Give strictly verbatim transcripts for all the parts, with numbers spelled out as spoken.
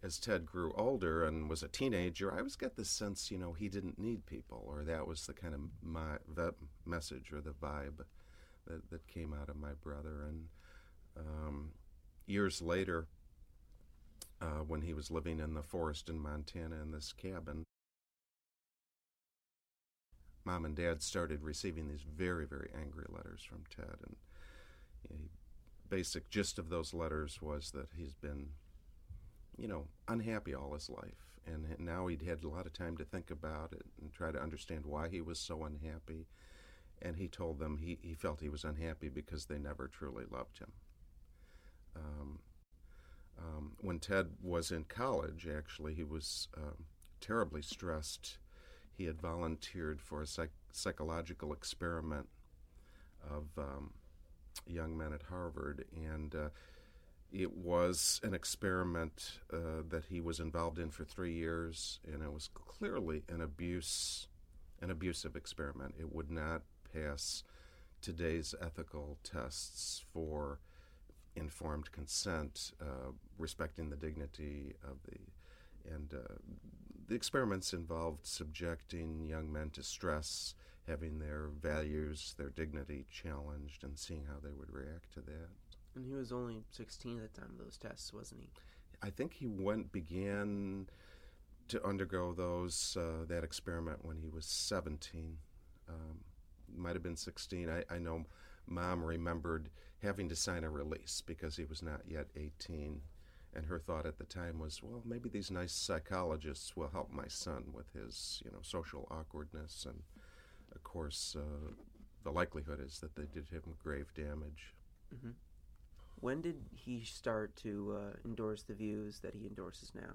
as Ted grew older and was a teenager, I always got the sense, you know, he didn't need people, or that was the kind of my the message or the vibe that, that came out of my brother. And um, years later, uh, when he was living in the forest in Montana in this cabin, Mom and Dad started receiving these very, very angry letters from Ted. And you know, basic gist of those letters was that he's been, you know, unhappy all his life. And now he'd had a lot of time to think about it and try to understand why he was so unhappy. And he told them he, he felt he was unhappy because they never truly loved him. Um, um, when Ted was in college, actually, he was um, terribly stressed. He had volunteered for a psych- psychological experiment of um, young men at Harvard, and uh, it was an experiment uh, that he was involved in for three years, and it was clearly an abuse, an abusive experiment. It would not pass today's ethical tests for informed consent, uh, respecting the dignity of the, and uh, the experiments involved subjecting young men to stress, having their values, their dignity challenged, and seeing how they would react to that. And he was only sixteen at the time of those tests, wasn't he? I think he went began to undergo those uh, that experiment when he was seventeen. Um, might have been sixteen. I, I know Mom remembered having to sign a release because he was not yet eighteen. And her thought at the time was, well, maybe these nice psychologists will help my son with his, you know, social awkwardness. And, of course, uh, the likelihood is that they did him grave damage. Mm-hmm. When did he start to uh, endorse the views that he endorses now?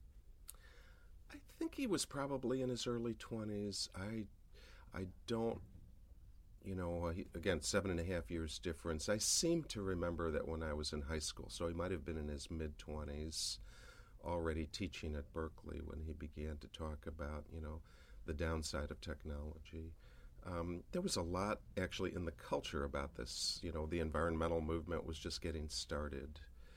I think he was probably in his early twenties. I, I don't, you know, uh, he, again, seven and a half years difference. I seem to remember that when I was in high school, so he might have been in his mid-twenties, already teaching at Berkeley when he began to talk about, you know, the downside of technology. Um, there was a lot, actually, in the culture about this. You know, the environmental movement was just getting started.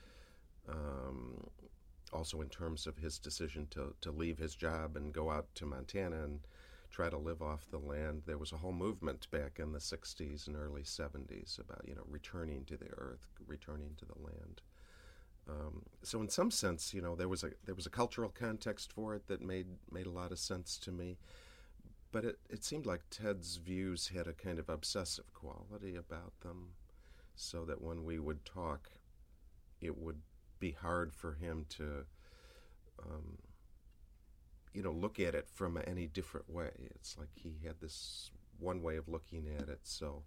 Um, also in terms of his decision to, to leave his job and go out to Montana and try to live off the land. There was a whole movement back in the sixties and early seventies about, you know, returning to the earth, returning to the land. Um, so in some sense, you know, there was a there was a cultural context for it that made made a lot of sense to me. But it, it seemed like Ted's views had a kind of obsessive quality about them, so that when we would talk, it would be hard for him to um, you know, look at it from any different way. It's like he had this one way of looking at it. So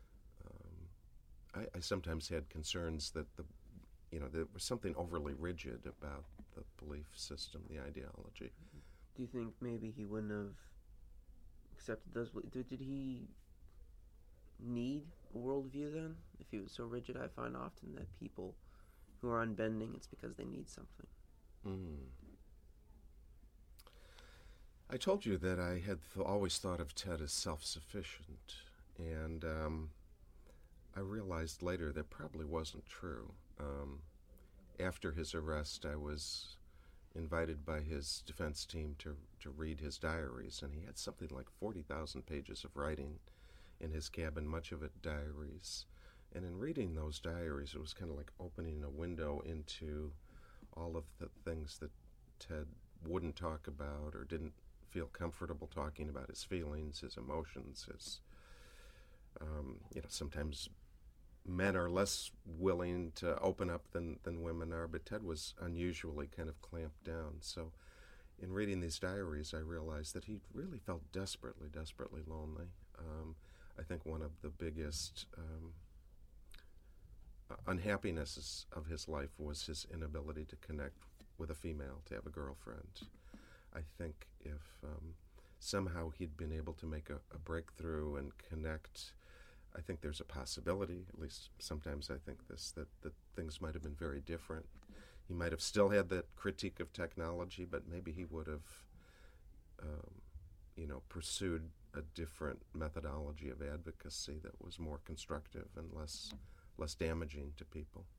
um, I, I sometimes had concerns that the, you know, there was something overly rigid about the belief system, the ideology. Do you think maybe he wouldn't have accepted those? Did, did he need a worldview then? If he was so rigid, I find often that people who are unbending, it's because they need something. Mm. I told you that I had th- always thought of Ted as self-sufficient, and um, I realized later that probably wasn't true. Um, after his arrest, I was invited by his defense team to, to read his diaries, and he had something like forty thousand pages of writing in his cabin, much of it diaries. And in reading those diaries, it was kind of like opening a window into all of the things that Ted wouldn't talk about or didn't feel comfortable talking about, his feelings, his emotions, his, um, you know, sometimes men are less willing to open up than, than women are, but Ted was unusually kind of clamped down. So in reading these diaries, I realized that he really felt desperately, desperately lonely. Um, I think one of the biggest um, unhappinesses of his life was his inability to connect with a female, to have a girlfriend. I think if um, somehow he'd been able to make a, a breakthrough and connect, I think there's a possibility, at least sometimes I think this, that, that things might have been very different. He might have still had that critique of technology, but maybe he would have, um, you know, pursued a different methodology of advocacy that was more constructive and less less damaging to people.